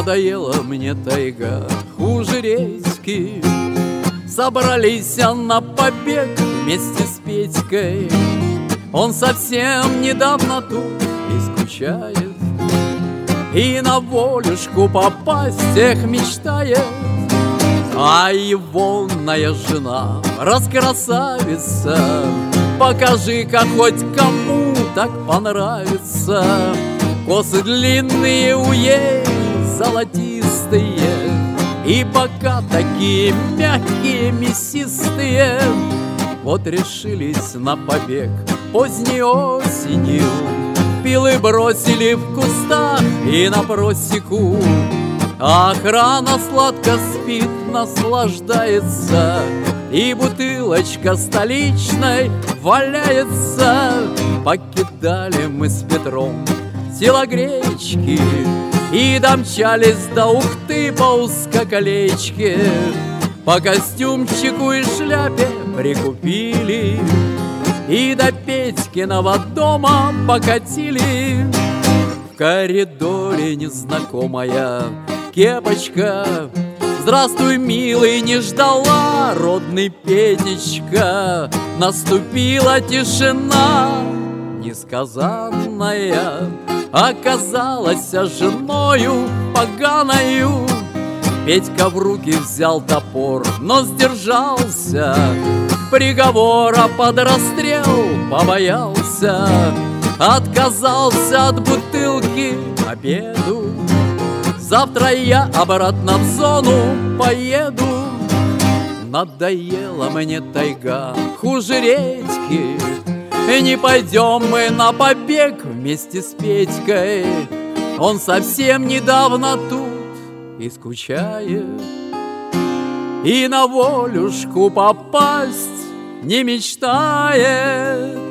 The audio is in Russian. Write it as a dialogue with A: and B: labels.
A: Надоела мне тайга хуже редьки. Собрались на побег вместе с Петькой. Он совсем недавно тут и скучает, и на волюшку попасть всех мечтает. А егоная жена раскрасавица, покажи-ка хоть кому так понравится. Косы длинные у ей золотистые, и бока такие мягкие, мясистые. Вот решились на побег поздней осенью, пилы бросили в кустах и на просеку. А охрана сладко спит, наслаждается, и бутылочка столичной валяется. Покидали мы с Петром телогречки и домчались до Ухты по узкоколечке. По костюмчику и шляпе прикупили, и до Петькиного дома покатили. В коридоре незнакомая кепочка: здравствуй, милый, не ждала, родный Петечка. Наступила тишина несказанная, оказалась женою поганою. Петька в руки взял топор, но сдержался, приговора под расстрел побоялся. Отказался от бутылки обеду, завтра я обратно в зону поеду. Надоела мне тайга хуже редьки, не пойдем мы на побег вместе с Петькой. Он совсем недавно тут и скучает, и на волюшку попасть не мечтает.